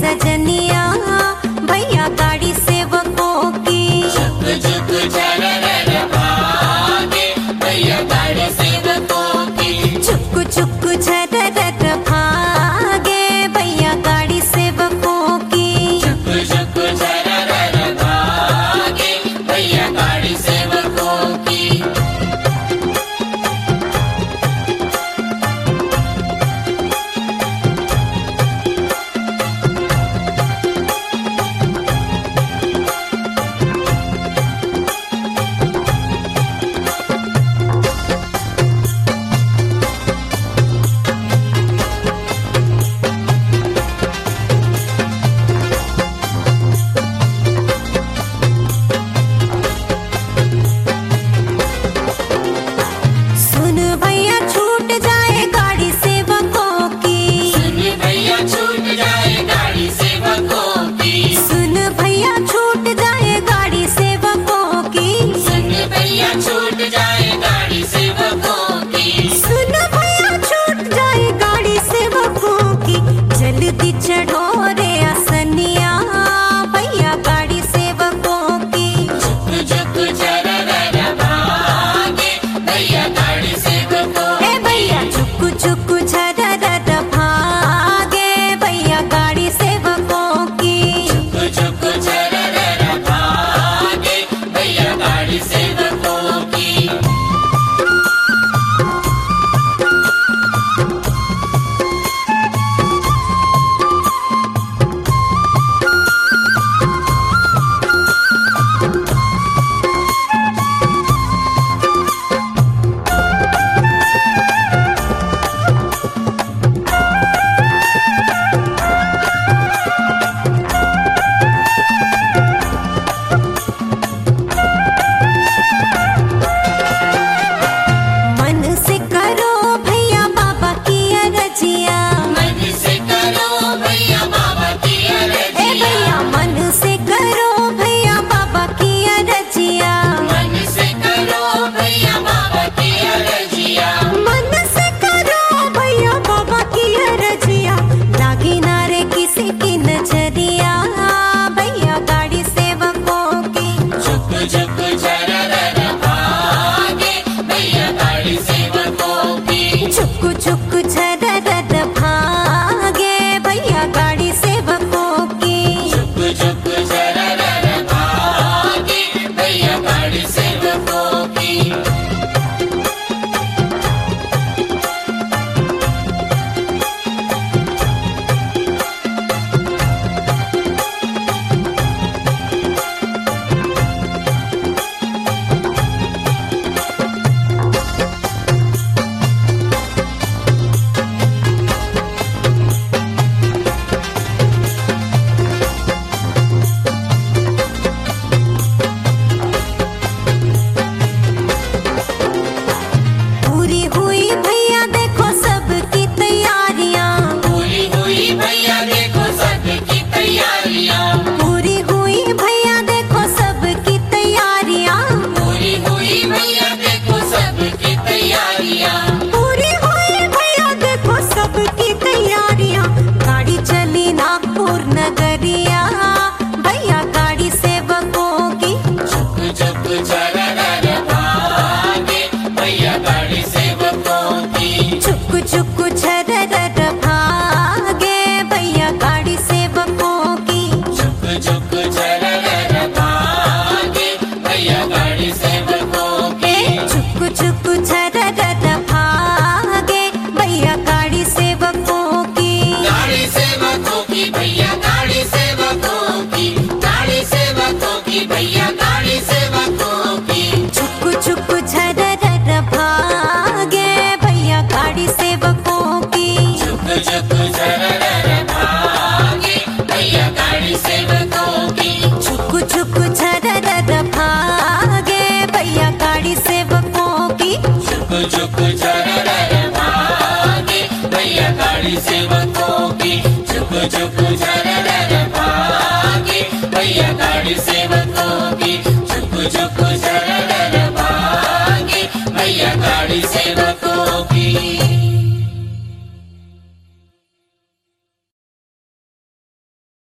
सजनिया भैया गाड़ी सेवकों की। झुक झुक झरर भागे भैया गाड़ी सेवकों की। चुक चुक झरर भागे भैया गाड़ी सेवकों की। झुक झुक झरर भागे भैया गाड़ी सेवकों की। सुन भैया छूट जाए गाड़ी सेवकों की। सुन भैया छूट जाए गाड़ी सेवकों की। सुन भैया छूट जाए गाड़ी सेवकों की। सुन भैया छूट जाए गाड़ी सेवकों की। सुन भैया छूट जाए गाड़ी सेवकों की। जल्दी चढ़ो रे असनिया भैया गाड़ी सेवकों की। झुक झुक झरर भागे भैया गाड़ी सेवकों ए भैया चुक चुक झरर भागे भैया गाड़ी सेवकों की। झुक झुक झरर भागे भैया गाड़ी सेवकों की। मन से करो भैया बाबा की अरजिया। मन से करो भैया बाबा की ए अरजिया। भैया मन से करो भैया बाबा की अरजिया। मन से करो भैया बाबा की अरजिया। मन से करो भैया बाबा की अरजिया। लागी ना रे किसी की नजरिया भैया गाड़ी सेवकों की। झुक झुक झरर भागे भैया गाड़ी सेवकों की। चुक चुक झरर भागे भैया गाड़ी सेवकों की। झुक झुक झरर भागे भैया गाड़ी सेवकों की। पूरी हुई भैया देखो सबकी तैयारियां। पूरी हुई भैया देखो सबकी तैयारियां। पूरी हुई भैया देखो सबकी तैयारियां। पूरी हुई भैया देखो सबकी तैयारियां। पूरी हुई भैया देखो सबकी तैयारियां। गाड़ी चली नागपुर नगरिया भैया गाड़ी सेवकों की। झुक झुक झरर भागे भैया गाड़ी सेवकों की। चुक चुक झरर भागे भैया गाड़ी सेवकों की। झुक झुक झरर भागे भैया गाड़ी सेवकों की। चुक चुक झरर भागे भैया गाड़ी सेवकों की। गाड़ी सेवकों की भैया गाड़ी सेवकों की। गाड़ी सेवकों की भैया गाड़ी सेवकों की। चुक चुक झरर भागे भैया गाड़ी सेवकों की। झुक झुक झरर भागे भैया गाड़ी सेवकों की। चुक चुक झरर भागे भैया गाड़ी सेवकों की। झुक झुक झरर भागे भैया गाड़ी सेवकों की। झुक झुक झरर भागे भैया गाड़ी सेवकों की। झुक झुक झरर